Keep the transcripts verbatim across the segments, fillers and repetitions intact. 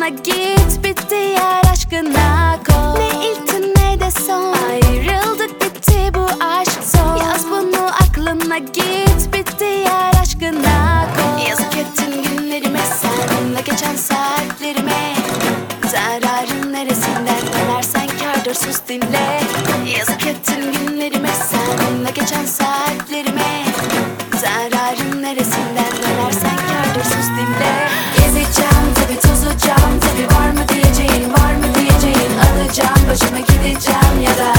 aklına git, bir diğer aşkına koy. Ne ilk ne de son, ayrıldık bitti bu aşk son. Yaz bunu aklına git, bir diğer aşkına koy. Yazık ettin günlerime, seninle geçen saatlerime. Zararın neresinden dönersen kârdır, sus dinle. Yazık ettin günlerime, seninle geçen saatlerime. Zararın neresinden dönersen kârdır, sus dinle. Gezeceğim tabi, tozacağım tabi, var mı diyeceğin, var mı diyeceğin. Alacağım başıma, gideceğim ya da.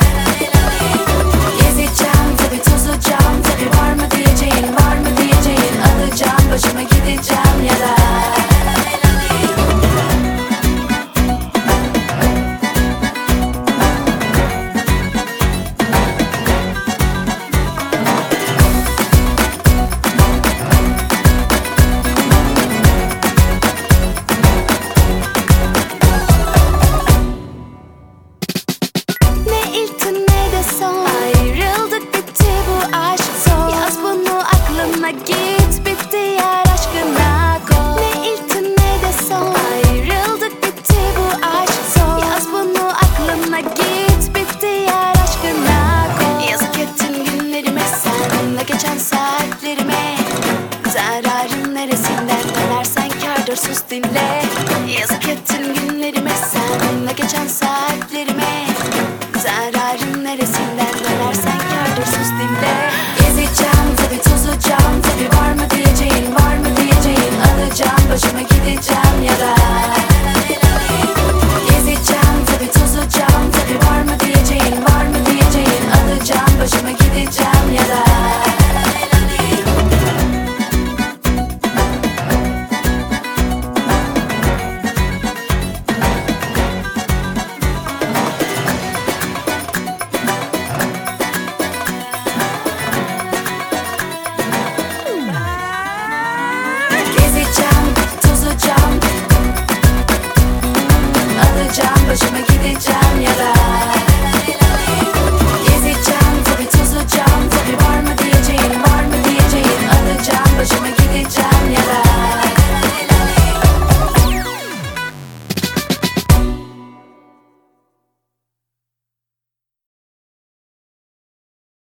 Gezeceğim tabi, tozacağım tabi, var mı diyeceğin, var mı diyeceğin. Alacağım başıma, gideceğim ya da. Git, bir diğer aşkına koy. Ne ilk ne de son, ayrıldık bitti bu aşk son. Yaz bunu aklına git, bir diğer aşkına koy. Yazık ettin günlerime, seninle geçen saatlerime. Zararın neresinden dönersen kârdır, sus dinle. Yazık ettin günlerime, seninle geçen saatlerime. Zararın neresinden dönersen kârdır, sus dinle. Gezeceğim tabi, tozacağım tabi, var mı diyeceğin, var mı diyeceğin. Alacağım başıma, gideceğim ya da. Gezeceğim tabi, tozacağım tabi, var mı diyeceğin, var mı diyeceğin. Alacağım başıma, gideceğim ya da. Gezeceğim, tozacağım, alacağım başıma.